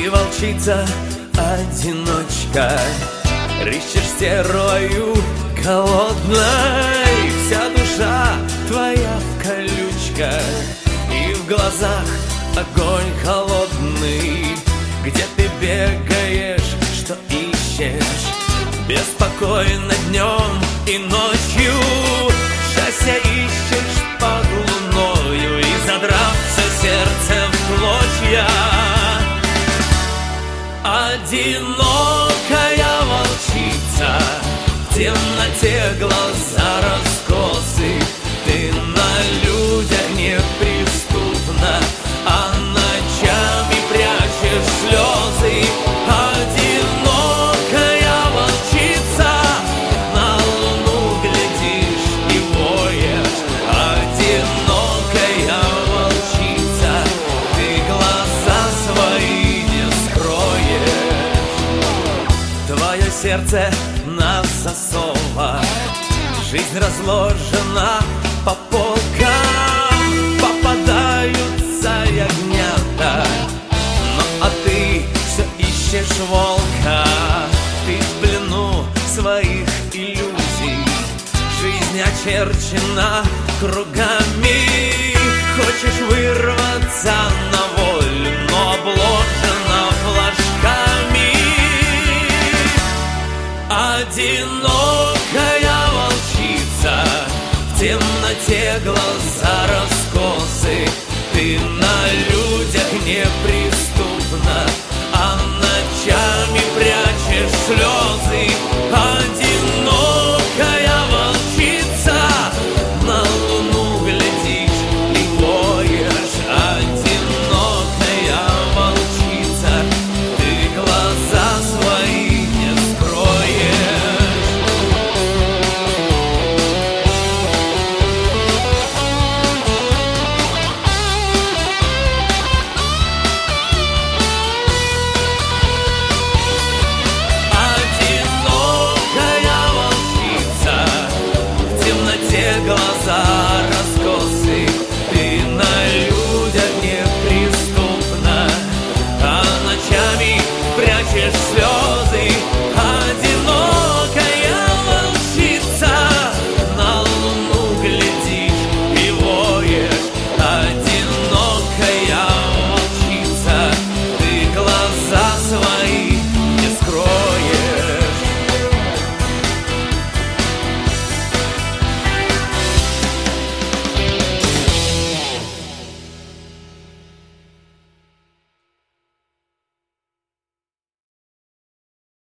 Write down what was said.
Ты волчица-одиночка, рыщешь стервою голодной. Вся душа твоя в колючках, и в глазах огонь холодный. Где ты бегаешь, что ищешь? Беспокойно днем и ночью счастье ищешь под луною, и задрав все сердце в клочья. Одинокая волчица, в темноте глаза раскосы. Ты на людях неприступна, а ночами прячешь слезы. Одинокая волчица, на луну глядишь и воешь. Одинокая волчица, ты глаза свои не скроешь. Твое сердце на засовах, жизнь разложена по полкам. Попадаются ягнята, но а ты все ищешь волка. Ты в плену своих иллюзий, жизнь очерчена кругами. Хочешь вырваться на волю, но обложена флажками. Одинокая волчица, в темноте глаза раскосы. Ты на людях неприступна, а ночами прячешь слезы.